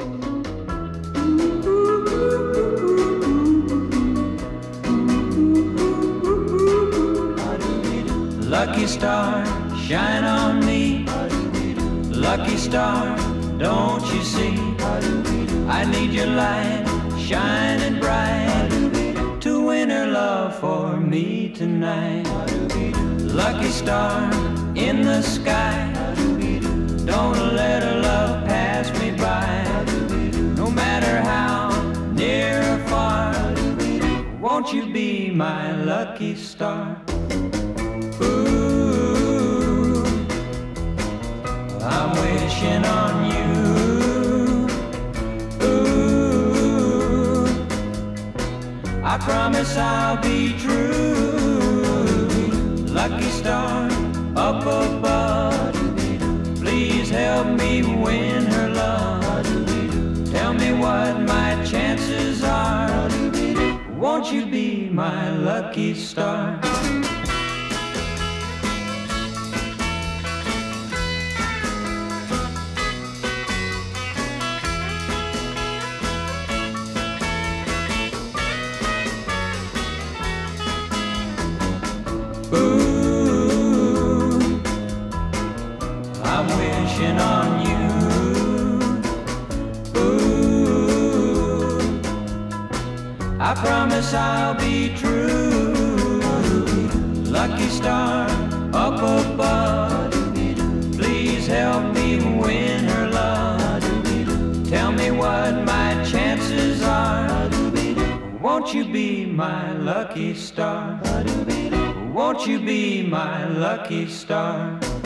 Lucky star, shine on me. Lucky star, don't you see? I need your light, shining bright, to win her love for me tonight. Lucky star in the sky, don't let her love pass me by. No matter how near or far, won't you be my lucky star? Ooh, I'm wishing on you. Ooh, I promise I'll be true. Lucky star up above, please help me win her love. Tell me what my chances are. Won't you be my lucky star? Ooh, I'm wishing on you. Ooh, I promise I'll be true. Lucky star up above, please help me win her love. Tell me what my chances are. Won't you be my lucky star? Won't you be my lucky star?